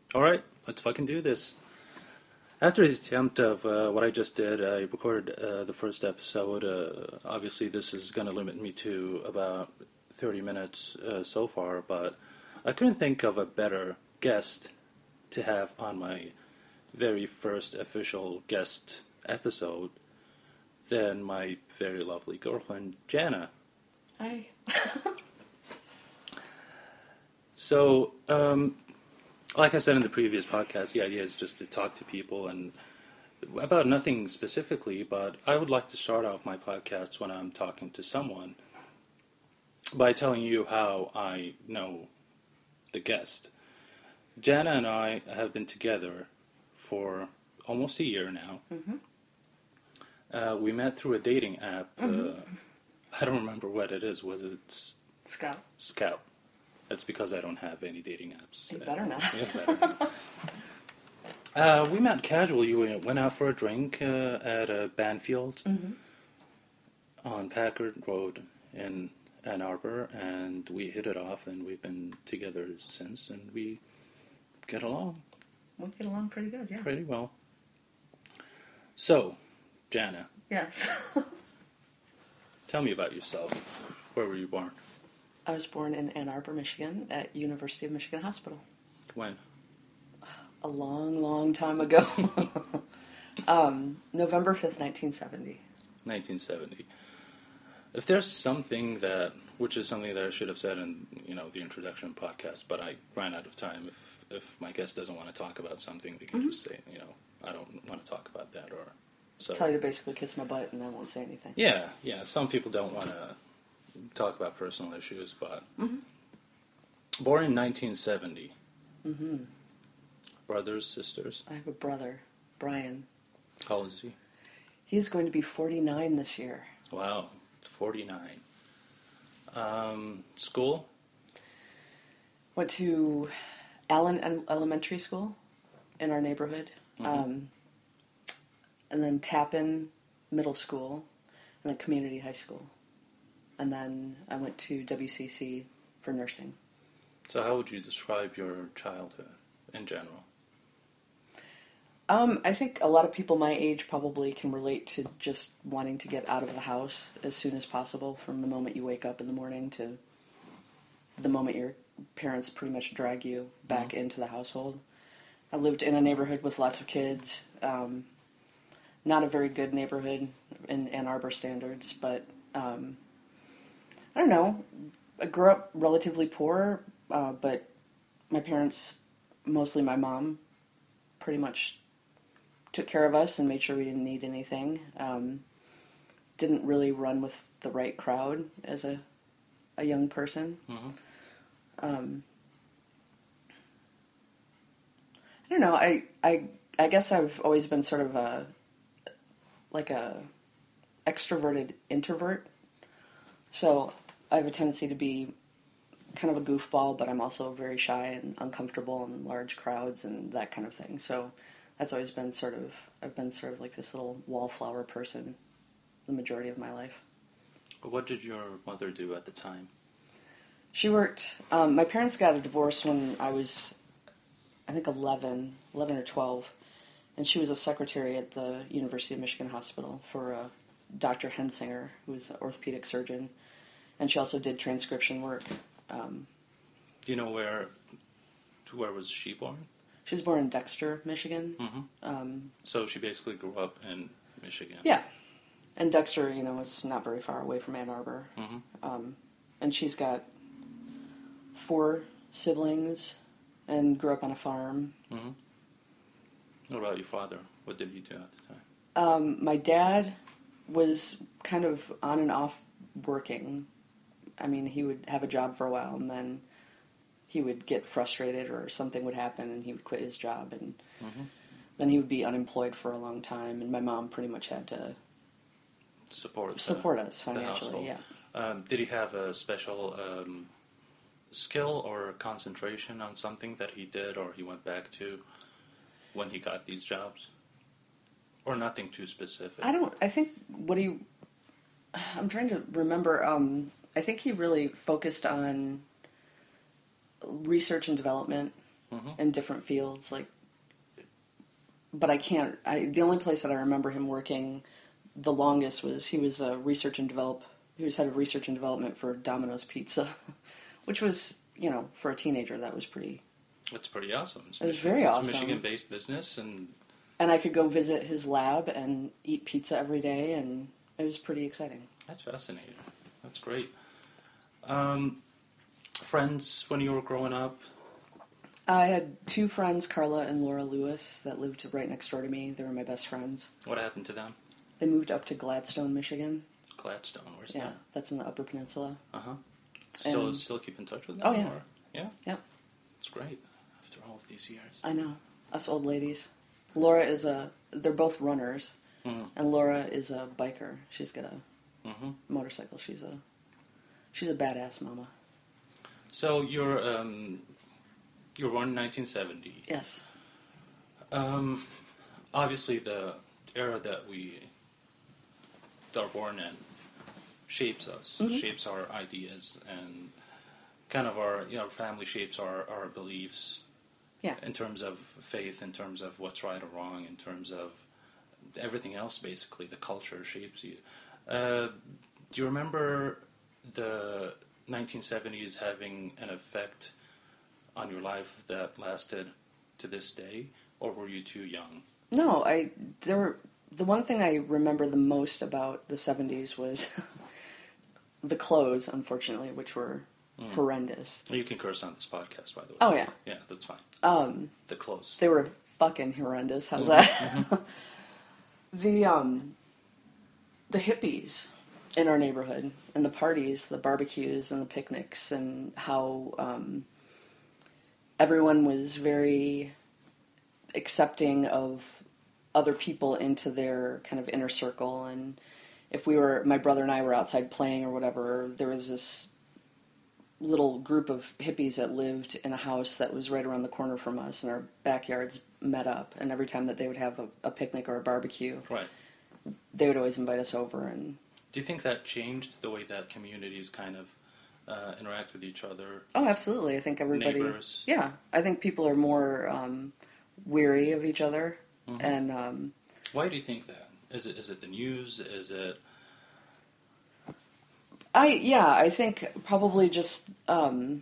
All right, let's fucking do this. After the attempt of what I just did, I recorded the first episode. Obviously, this is going to limit me to about 30 minutes so far, but I couldn't think of a better guest to have on my very first official guest episode than my very lovely girlfriend, Jana. Hi. So, like I said in the previous podcast, the idea is just to talk to people and about nothing specifically, but I would like to start off my podcasts when I'm talking to someone by telling you how I know the guest. Jana and I have been together for almost a year now. Mm-hmm. We met through a dating app. Mm-hmm. I don't remember what it is. Was it Scout. Scout? That's because I don't have any dating apps. You better not. Yeah, better not. We met casually. We went out for a drink at Banfield on Packard Road in Ann Arbor, and we hit it off, and we've been together since, and we get along. We get along pretty good, yeah. Pretty well. So, Jana. Yes. Tell me about yourself. Where were you born? I was born in Ann Arbor, Michigan, at University of Michigan Hospital. When? A long, long time ago. November 5th, 1970. 1970. If there's something that, which is something that I should have said in, the introduction podcast, but I ran out of time. If my guest doesn't want to talk about something, they can just say, I don't want to talk about that, or so. Tell you to basically kiss my butt, and I won't say anything. Yeah. Some people don't want to talk about personal issues, but born in 1970. Mm-hmm. Brothers, sisters. I have a brother, Brian. How old is he? He's going to be 49 this year. Wow, 49. School? Went to Allen Elementary School in our neighborhood. Mm-hmm. And then Tappan Middle School, and then Community High School. And then I went to WCC for nursing. So how would you describe your childhood in general? I think a lot of people my age probably can relate to just wanting to get out of the house as soon as possible, from the moment you wake up in the morning to the moment your parents pretty much drag you back into the household. I lived in a neighborhood with lots of kids. Not a very good neighborhood in Ann Arbor standards, but I don't know. I grew up relatively poor, but my parents, mostly my mom, pretty much took care of us and made sure we didn't need anything. Didn't really run with the right crowd as a young person. Mm-hmm. I don't know. I guess I've always been sort of a extroverted introvert. So I have a tendency to be kind of a goofball, but I'm also very shy and uncomfortable in large crowds and that kind of thing. So that's always been I've been sort of like this little wallflower person the majority of my life. What did your mother do at the time? She worked, my parents got a divorce when I was, I think 11 or 12, and she was a secretary at the University of Michigan Hospital for Dr. Hensinger, who was an orthopedic surgeon, and she also did transcription work. Do you know where was she born? She was born in Dexter, Michigan. Mm-hmm. So she basically grew up in Michigan. Yeah. And Dexter, is not very far away from Ann Arbor. Mm-hmm. And she's got 4 siblings and grew up on a farm. Mm-hmm. What about your father? What did he do at the time? My dad was kind of on and off working. I mean, he would have a job for a while, and then he would get frustrated or something would happen, and he would quit his job, and then he would be unemployed for a long time, and my mom pretty much had to support us financially. Yeah. Did he have a special skill or concentration on something that he did or he went back to when he got these jobs? Or nothing too specific? I'm trying to remember. I think he really focused on research and development in different fields. Like, but I can't. The only place that I remember him working the longest was he was He was head of research and development for Domino's Pizza, which was, for a teenager, that was pretty. It's pretty awesome. It was very awesome. It's a Michigan-based business, and I could go visit his lab and eat pizza every day, and it was pretty exciting. That's fascinating. That's great. Friends when you were growing up? I had two friends, Carla and Laura Lewis, that lived right next door to me. They were my best friends. What happened to them? They moved up to Gladstone, Michigan. Gladstone, where's that? Yeah, that's in the Upper Peninsula. Uh-huh. Still keep in touch with them? Oh, yeah. Or, yeah? Yep. It's great, after all of these years. I know. Us old ladies. Laura they're both runners, and Laura is a biker. She's got a motorcycle. She's a badass mama. So you're born in 1970. Yes. Obviously, the era that we are born in shapes us, shapes our ideas, and kind of our family shapes our beliefs. Yeah. In terms of faith, in terms of what's right or wrong, in terms of everything else, basically, the culture shapes you. Do you remember the 1970s having an effect on your life that lasted to this day, or were you too young? No, the one thing I remember the most about the 70s was the clothes, unfortunately, which were horrendous. You can curse on this podcast, by the way. Oh, yeah. Yeah, that's fine. The clothes. They were fucking horrendous. How's that? The hippies in our neighborhood, and the parties, the barbecues, and the picnics, and how everyone was very accepting of other people into their kind of inner circle. And if my brother and I were outside playing or whatever, there was this little group of hippies that lived in a house that was right around the corner from us, and our backyards met up, and every time that they would have a picnic or a barbecue, right, they would always invite us over. And do you think that changed the way that communities kind of interact with each other? Oh, absolutely. I think everybody... Neighbors? Yeah. I think people are more weary of each other. And why do you think that? Is it the news? Is it... I think probably just you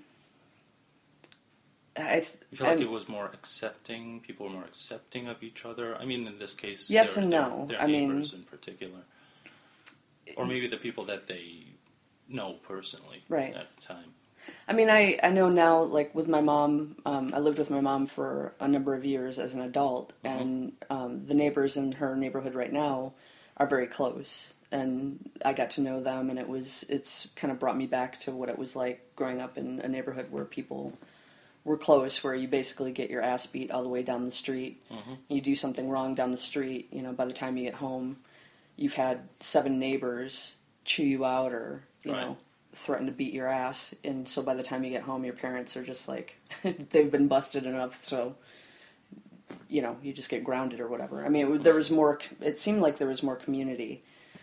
feel like it was more accepting? People were more accepting of each other? I mean, in this case, yes and no. Their neighbors in particular. Or maybe the people that they know personally right. at the time. I mean, I know now, like with my mom, I lived with my mom for a number of years as an adult, and the neighbors in her neighborhood right now are very close. And I got to know them, and it's kind of brought me back to what it was like growing up in a neighborhood where people were close, where you basically get your ass beat all the way down the street. You do something wrong down the street, by the time you get home, you've had 7 neighbors chew you out or, threaten to beat your ass. And so by the time you get home, your parents are just like, they've been busted enough, so... you just get grounded or whatever. I mean, there was more... It seemed like there was more community.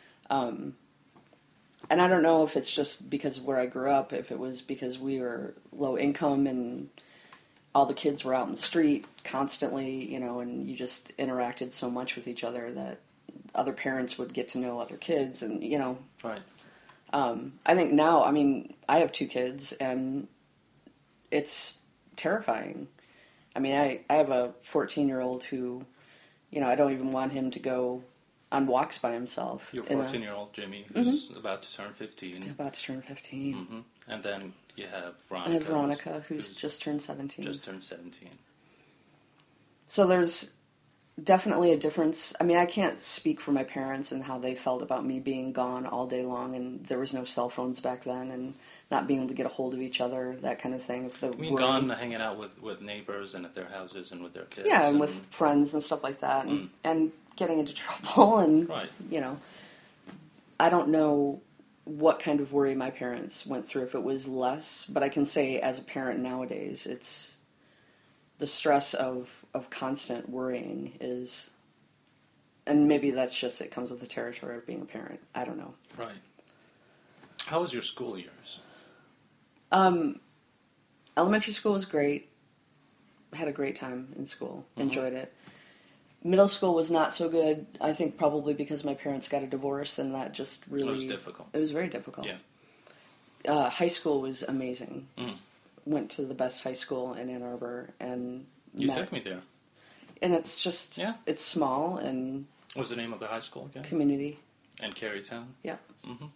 And I don't know if it's just because of where I grew up, if it was because we were low income and all the kids were out in the street constantly, and you just interacted so much with each other that other parents would get to know other kids, and, Right. I think now, I mean, I have 2 kids, and it's terrifying. I mean, I have a 14-year-old who, I don't even want him to go on walks by himself. Your 14-year-old Jimmy, who's about to turn 15. He's about to turn 15. And then you have Veronica. I have Veronica, who's just turned 17. Just turned 17. So there's definitely a difference. I mean, I can't speak for my parents and how they felt about me being gone all day long, and there was no cell phones back then, and not being able to get a hold of each other, that kind of thing. Gone hanging out with neighbors and at their houses and with their kids. Yeah, and with friends and stuff like that, and getting into trouble, and, right. I don't know what kind of worry my parents went through, if it was less, but I can say as a parent nowadays, it's the stress of constant worrying is, and maybe that's just, it comes with the territory of being a parent. I don't know. Right. How was your school years? Elementary school was great. had a great time in school. Mm-hmm. Enjoyed it. Middle school was not so good. I think probably because my parents got a divorce, and that just really... It was difficult. It was very difficult. Yeah. High school was amazing. Mm. Went to the best high school in Ann Arbor, and You took me there. And it's just... Yeah. It's small and... What was the name of the high school again? Community. In Carytown? Yeah. Mm-hmm.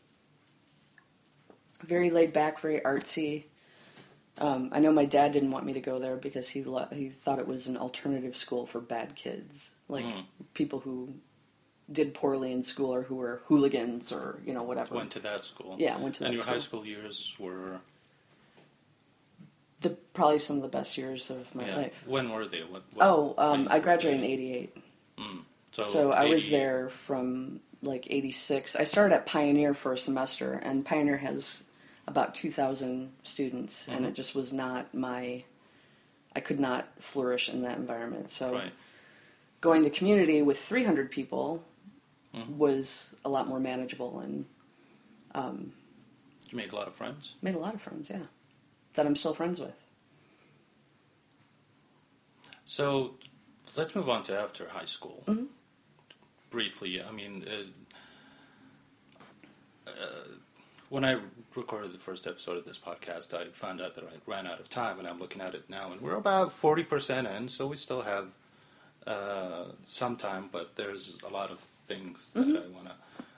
Very laid back, very artsy. I know my dad didn't want me to go there because he thought it was an alternative school for bad kids, like people who did poorly in school or who were hooligans or whatever. Went to that school. Yeah, went to that school. And your school. high school years were probably some of the best years of my life. When were they? What I graduated in '88. So I was there from like '86. I started at Pioneer for a semester, and Pioneer has about 2,000 students, and it just was not I could not flourish in that environment. So going to community with 300 people was a lot more manageable, and did you make a lot of friends? Made a lot of friends, yeah, that I'm still friends with. So let's move on to after high school. Mm-hmm. Briefly, I mean, when I recorded the first episode of this podcast, I found out that I ran out of time, and I'm looking at it now, and we're about 40% in, so we still have some time, but there's a lot of things that I want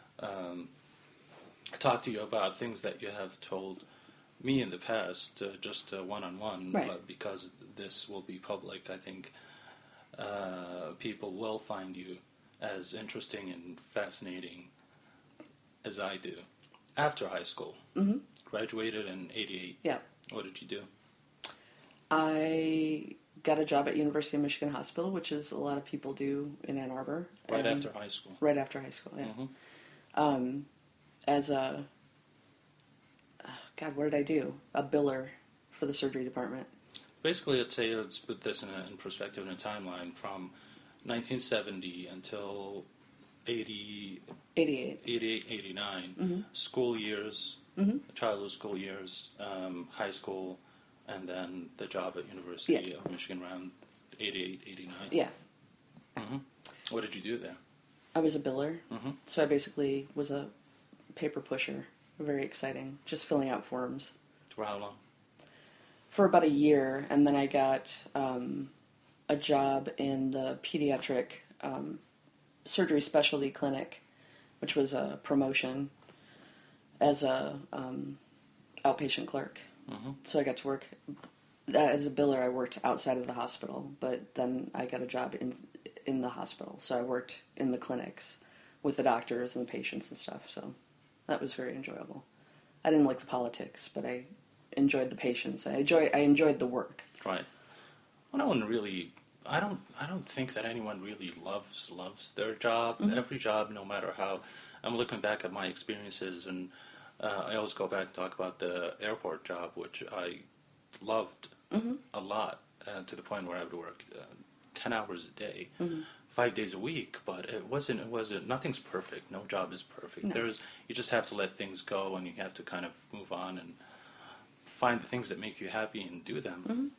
to talk to you about, things that you have told me in the past, just one-on-one, right. Because this will be public. I think people will find you as interesting and fascinating as I do. After high school, graduated in '88. Yeah. What did you do? I got a job at University of Michigan Hospital, which is a lot of people do in Ann Arbor. Right after high school. Right after high school, yeah. As a what did I do? A biller for the surgery department. Basically, let's put this in perspective, in a timeline from 1970 until 88, 89, school years, childhood school years, high school, and then the job at University of Michigan around 88, 89. Yeah. What did you do there? I was a biller, so I basically was a paper pusher. Very exciting, just filling out forms. For how long? For about a year, and then I got a job in the pediatric surgery specialty clinic, which was a promotion as a outpatient clerk. So I got to work as a biller. I worked outside of the hospital, but then I got a job in the hospital. So I worked in the clinics with the doctors and the patients and stuff. So that was very enjoyable. I didn't like the politics, but I enjoyed the patients. I enjoyed the work. Right. Well, no one really. I don't think that anyone really loves their job. Every job, no matter how. I'm looking back at my experiences, and I always go back and talk about the airport job, which I loved a lot, to the point where I would work 10 hours a day, 5 days a week. But it wasn't. Nothing's perfect. No job is perfect. No. You just have to let things go, and you have to kind of move on and find the things that make you happy and do them.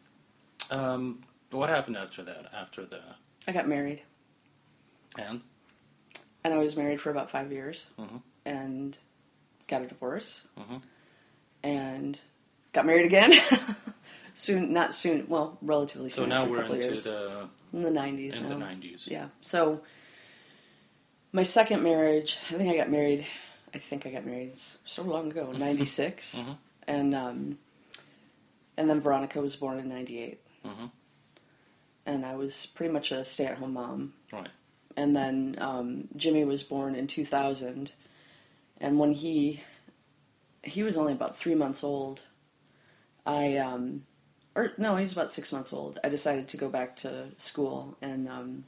What happened after that? I got married. And I was married for about 5 years, and got a divorce, and got married again. Not soon. Well, relatively soon. So now for a we're couple into years. In the 90s. In now. the 90s. Yeah. So my second marriage, I think I got married. It's so long ago, 96, and then Veronica was born in 98. And I was pretty much a stay-at-home mom. Right. And then Jimmy was born in 2000, and when he was only about 3 months old, he was about 6 months old. I decided to go back to school, and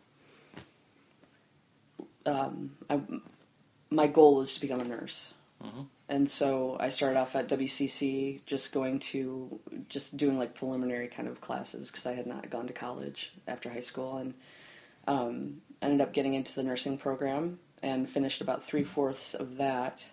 my goal was to become a nurse. And so I started off at WCC, just doing like preliminary kind of classes because I had not gone to college after high school, and ended up getting into the nursing program and finished about 3/4 of that,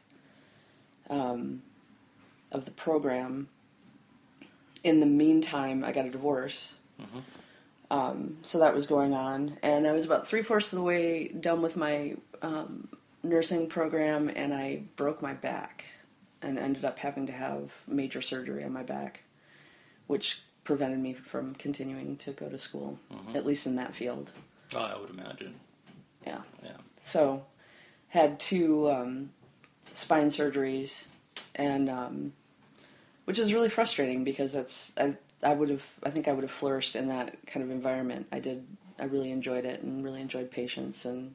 of the program. In the meantime, I got a divorce, So that was going on, and I was about 3/4 of the way done with my nursing program, and I broke my back and ended up having to have major surgery on my back, which prevented me from continuing to go to school, at least in that field. Oh, I would imagine. Yeah. Yeah. So, had 2 spine surgeries, and which is really frustrating because I think I would have flourished in that kind of environment. I really enjoyed it and really enjoyed patients and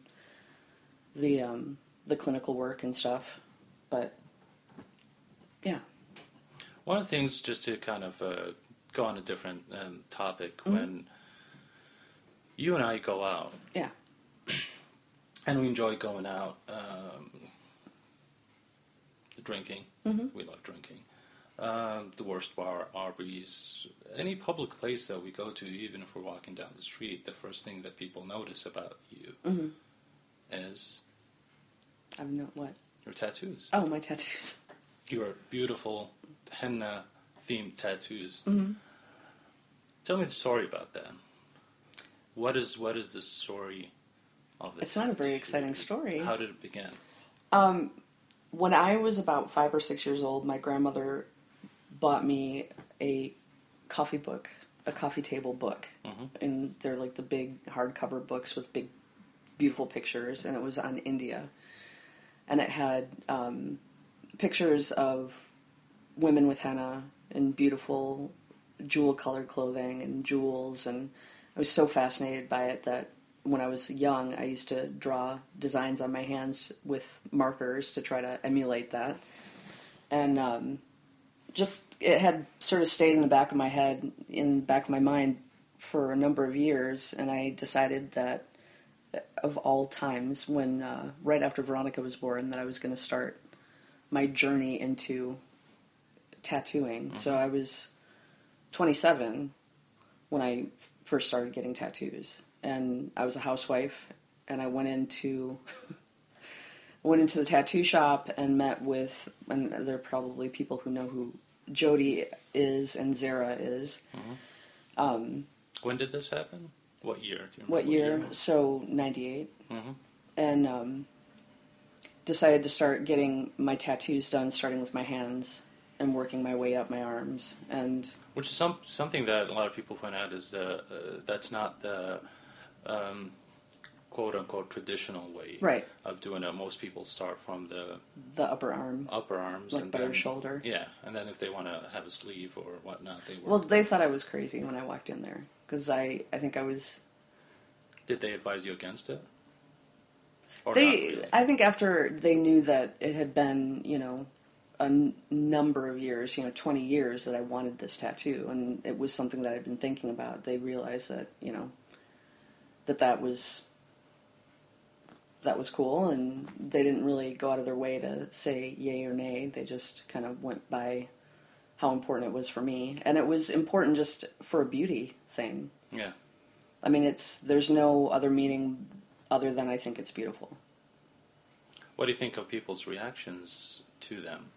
the clinical work and stuff. But yeah. One of the things, just to kind of go on a different topic, when you and I go out, Yeah. and we enjoy going out, drinking. We love drinking. The worst bar, Arby's, any public place that we go to, even if we're walking down the street, the first thing that people notice about you is I've no what? your tattoos. Oh, my tattoos. Your beautiful henna-themed tattoos. Tell me the story about that. What is the story of the It's not a very exciting story. How did it begin? When I was about 5 or 6 years old, my grandmother bought me a coffee table book. And they're like the big hardcover books with big, beautiful pictures, and it was on India. And it had pictures of women with henna and beautiful jewel-colored clothing and jewels, and I was so fascinated by it that when I was young, I used to draw designs on my hands with markers to try to emulate that. And just it had sort of stayed in the back of my head, in the back of my mind for a number of years, and I decided that of all times, when right after Veronica was born, that I was going to start my journey into tattooing. So I was 27 when I first started getting tattoos, and I was a housewife, and I went into the tattoo shop and met with, and there are probably people who know who Jody is and Zara is. When did this happen? What year? Do you remember What year? So 98. And decided to start getting my tattoos done, starting with my hands and working my way up my arms. And which is something that a lot of people point out is that's not the quote-unquote traditional way of doing it. Most people start from the upper arms, like by your shoulder. Yeah, and then if they want to have a sleeve or whatnot, they work. Well, they thought I was crazy when I walked in there, because I think I was... Did they advise you against it? Or not really? I think after they knew that it had been, a number of years, 20 years that I wanted this tattoo, and it was something that I'd been thinking about, they realized that, that was cool, and they didn't really go out of their way to say yay or nay. They just kind of went by how important it was for me, and it was important just for a beauty thing. Yeah. I mean, there's no other meaning other than I think it's beautiful. What do you think of people's reactions to them?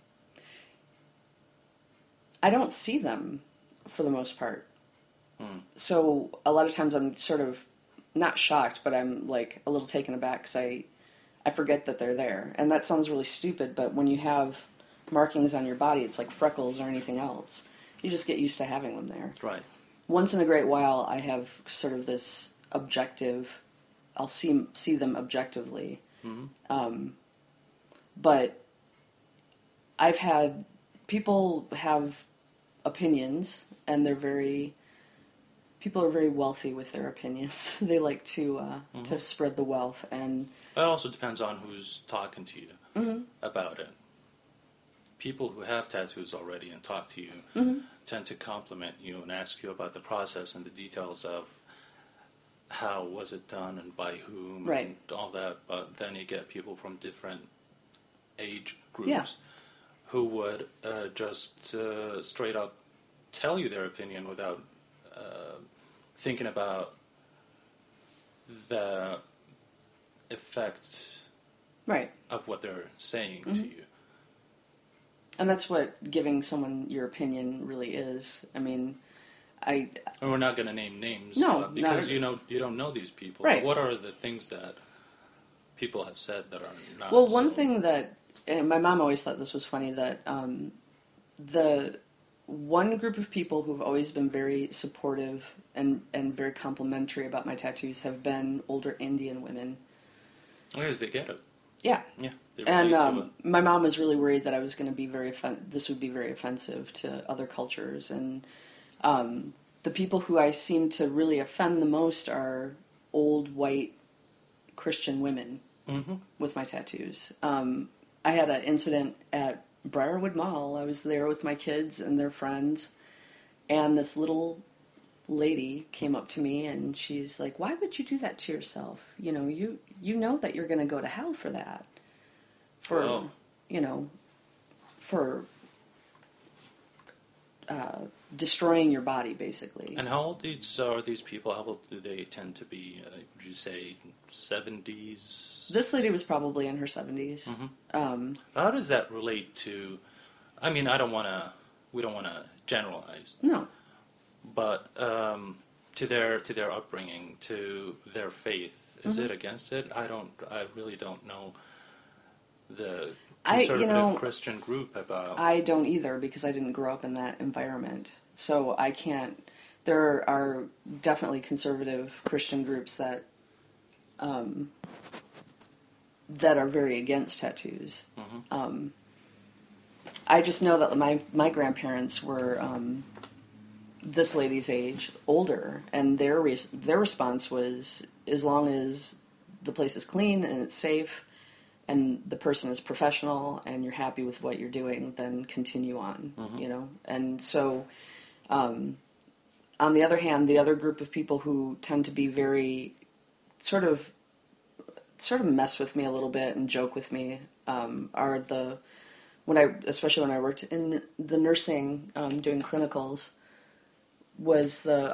I don't see them for the most part. So a lot of times I'm sort of not shocked, but I'm like a little taken aback because I forget that they're there. And that sounds really stupid, but when you have markings on your body, it's like freckles or anything else. You just get used to having them there. Right. Once in a great while, I have sort of this objective, I'll see them objectively. But I've had people have opinions, and people are very wealthy with their opinions. They like to spread the wealth, and it also depends on who's talking to you about it. People who have tattoos already and talk to you tend to compliment you and ask you about the process and the details of how was it done and by whom and all that. But then you get people from different age groups who would just straight up tell you their opinion without thinking about the effect of what they're saying to you. And that's what giving someone your opinion really is. I mean, I And we're not going to name names, No, because not- you don't know these people. Right. What are the things that people have said that are not? well, one so- thing that and my mom always thought this was funny that the one group of people who've always been very supportive and very complimentary about my tattoos have been older Indian women. Because they get it. Yeah. Yeah. They And relate to it. my mom was really worried that I was going to be this would be very offensive to other cultures, and the people who I seem to really offend the most are old white Christian women Mm-hmm. with my tattoos. I had an incident at Briarwood Mall. I was there with my kids and their friends, and this little lady came up to me and she's like, "Why would you do that to yourself? You know that you're going to go to hell for that. For Wow. for destroying your body, basically." And how old are these people? How old do they tend to be? Would you say 70s? This lady was probably in her 70s. Mm-hmm. How does that relate to? I mean, we don't want to generalize, No. but to their upbringing, to their faith, is Mm-hmm. it against it? I really don't know the I conservative Christian group about. I don't either, because I didn't grow up in that environment. So I can't. There are definitely conservative Christian groups that are very against tattoos. Mm-hmm. I just know that my grandparents were this lady's age, older, and their response was, as long as the place is clean and it's safe, and the person is professional, and you're happy with what you're doing, then continue on. Mm-hmm. And so, on the other hand, the other group of people who tend to be very sort of mess with me a little bit and joke with me are especially when I worked in the nursing doing clinicals, was the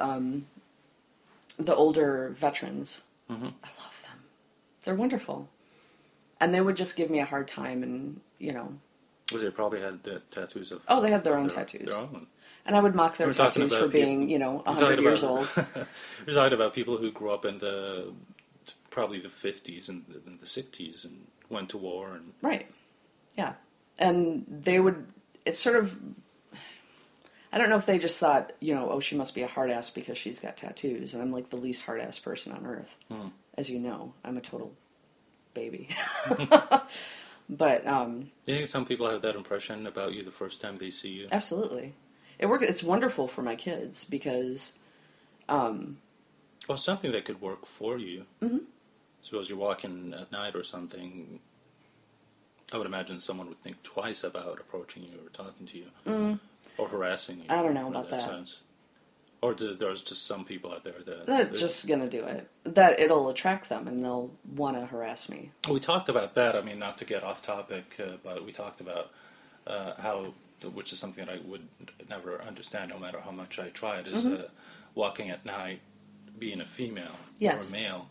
older veterans. Mm-hmm. I love them. They're wonderful. And they would just give me a hard time, and Because they probably had the tattoos of. Oh, they had their own tattoos. Their own. And I would mock their We're talking tattoos about for being, people- 100 years old. We're talking about people who grew up in probably the 50s and the 60s and went to war and. Right. Yeah. And they would, it's sort of, I don't know if they just thought, oh, she must be a hard ass because she's got tattoos. And I'm like the least hard ass person on earth. As you know, I'm a total baby. But, Do you think some people have that impression about you the first time they see you? Absolutely. It's wonderful for my kids because, Well, something that could work for you. Mm-hmm. Suppose you're walking at night or something. I would imagine someone would think twice about approaching you or talking to you or harassing you. I don't know in about that. sense. Or there's just some people out there they're just going to do it. That it'll attract them and they'll want to harass me. We talked about that. I mean, not to get off topic, but we talked about how, which is something that I would never understand, no matter how much I tried, is walking at night, being a female or a male.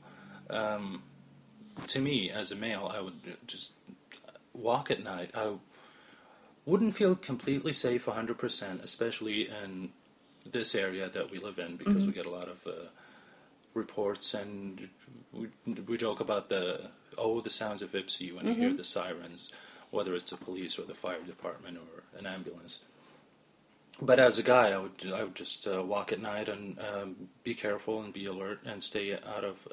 To me, as a male, I would just walk at night. I wouldn't feel completely safe 100%, especially in this area that we live in, because we get a lot of reports, and we joke about the sounds of Ipsy when you hear the sirens, whether it's the police or the fire department or an ambulance. But as a guy, I would just walk at night and be careful and be alert and stay out of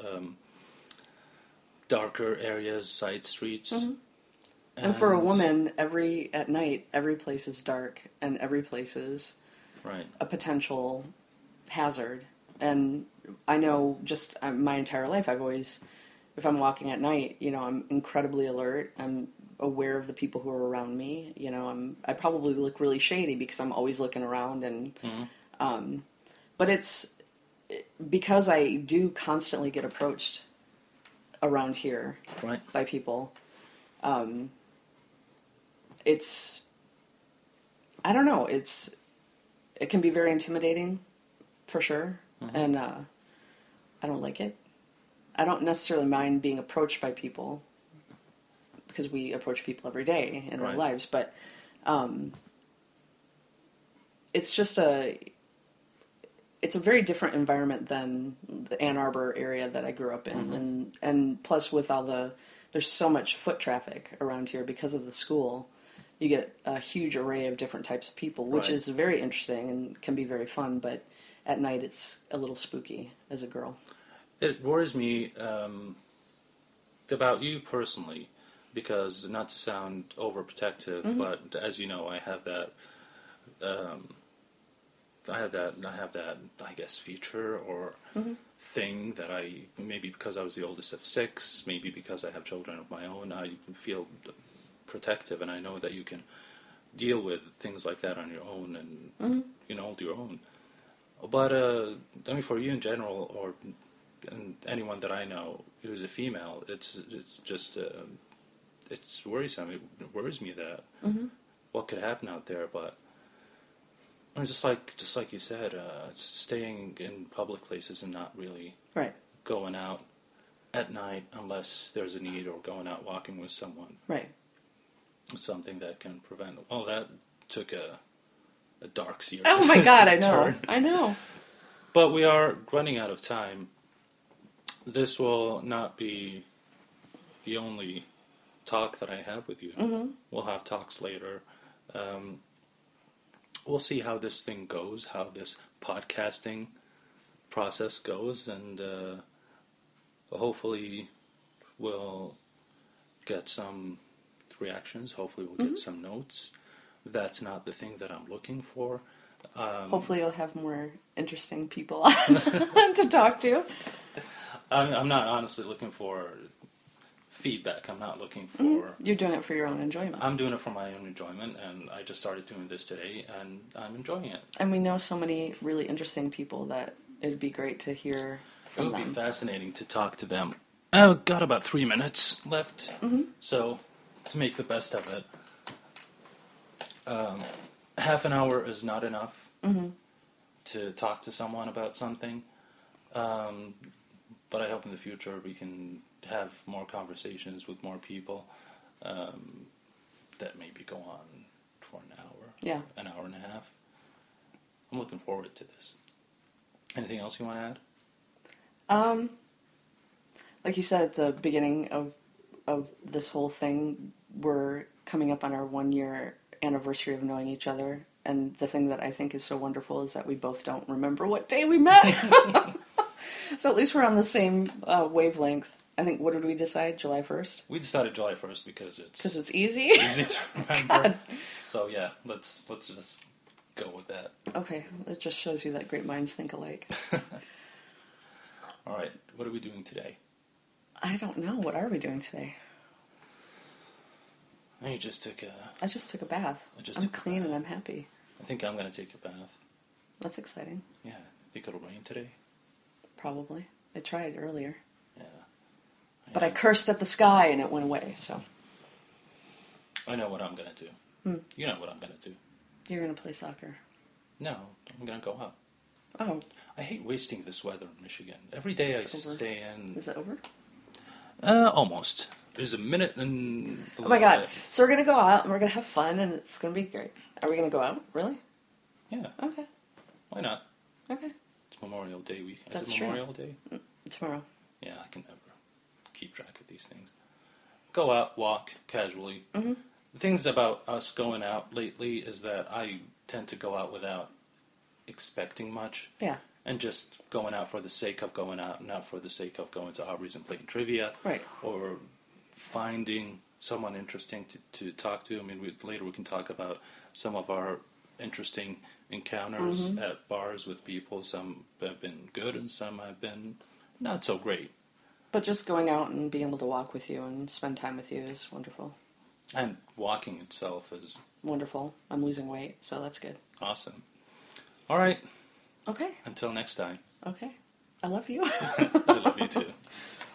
darker areas, side streets. And for a woman, at night, every place is dark and every place is right. a potential hazard. And I know just my entire life, I've always, if I'm walking at night, I'm incredibly alert. I'm aware of the people who are around me. I probably look really shady because I'm always looking around, and but it's because I do constantly get approached around here by people. It's, I don't know, it can be very intimidating, for sure, and I don't like it. I don't necessarily mind being approached by people, because we approach people every day in our lives, but it's just it's a very different environment than the Ann Arbor area that I grew up in, and plus with there's so much foot traffic around here because of the school. You get a huge array of different types of people, which is very interesting and can be very fun. But at night, it's a little spooky as a girl. It worries me about you personally, because not to sound overprotective, but as you know, I have that. I have that, I guess, feature or thing that maybe because I was the oldest of 6, maybe because I have children of my own, I feel protective, and I know that you can deal with things like that on your own and you know, hold your own. But I mean, for you in general, and anyone that I know who's a female, it's just it's worrisome. It worries me that what could happen out there, but. Just like you said, staying in public places and not really going out at night unless there's a need, or going out walking with someone. Right. Something that can prevent. Well, that took a dark, serious. Oh my God! I know. turn. I know. But we are running out of time. This will not be the only talk that I have with you. We'll have talks later. We'll see how this thing goes, how this podcasting process goes, and hopefully we'll get some reactions. Hopefully we'll get some notes. That's not the thing that I'm looking for. Hopefully you'll have more interesting people to talk to. I'm not honestly looking for feedback. I'm not looking for... You're doing it for your own enjoyment. I'm doing it for my own enjoyment, and I just started doing this today, and I'm enjoying it. And we know so many really interesting people that it'd be great to hear from them. It would be fascinating to talk to them. I've got about 3 minutes left, so to make the best of it, half an hour is not enough to talk to someone about something, but I hope in the future we can have more conversations with more people that maybe go on for an hour, an hour and a half. I'm looking forward to this. Anything else you want to add? Like you said at the beginning of this whole thing, we're coming up on our 1-year anniversary of knowing each other, and the thing that I think is so wonderful is that we both don't remember what day we met. So at least we're on the same wavelength. I think, what did we decide? July 1st? We decided July 1st because it's easy? Easy to remember. God. So yeah, let's just go with that. Okay, it just shows you that great minds think alike. All right, what are we doing today? I don't know. What are we doing today? I just took a bath. I'm clean and I'm happy. I think I'm going to take a bath. That's exciting. Yeah. Think it'll rain today? Probably. I tried earlier. Yeah. But I cursed at the sky and it went away, so. I know what I'm going to do. You know what I'm going to do. You're going to play soccer. No, I'm going to go out. Oh. I hate wasting this weather in Michigan. Every day I stay in... Is it over? Almost. There's a minute and... Oh my God. So we're going to go out and we're going to have fun and it's going to be great. Are we going to go out? Really? Yeah. Okay. Why not? Okay. It's Memorial Day weekend. That's Is it Memorial Day? Tomorrow. Yeah, I can never keep track of these things. Go out, walk, casually. Mm-hmm. The things about us going out lately is that I tend to go out without expecting much. Yeah. And just going out for the sake of going out, not for the sake of going to Aubrey's and playing trivia. Right. Or finding someone interesting to talk to. I mean, later we can talk about some of our interesting encounters at bars with people. Some have been good and some have been not so great. But just going out and being able to walk with you and spend time with you is wonderful. And walking itself is... wonderful. I'm losing weight, so that's good. Awesome. All right. Okay. Until next time. Okay. I love you. I love you too.